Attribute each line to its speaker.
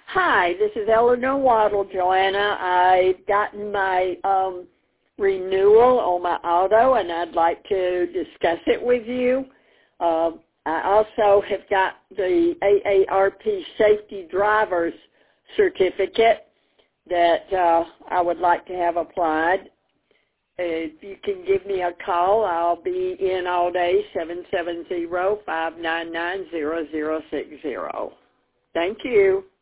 Speaker 1: Hi, this is Eleanor Waddle, Joanna. I've gotten my renewal on my auto, and I'd like to discuss it with you. I also have got the AARP Safety Driver's Certificate that I would like to have applied. If you can give me a call, I'll be in all day, 770-599-0060. Thank you.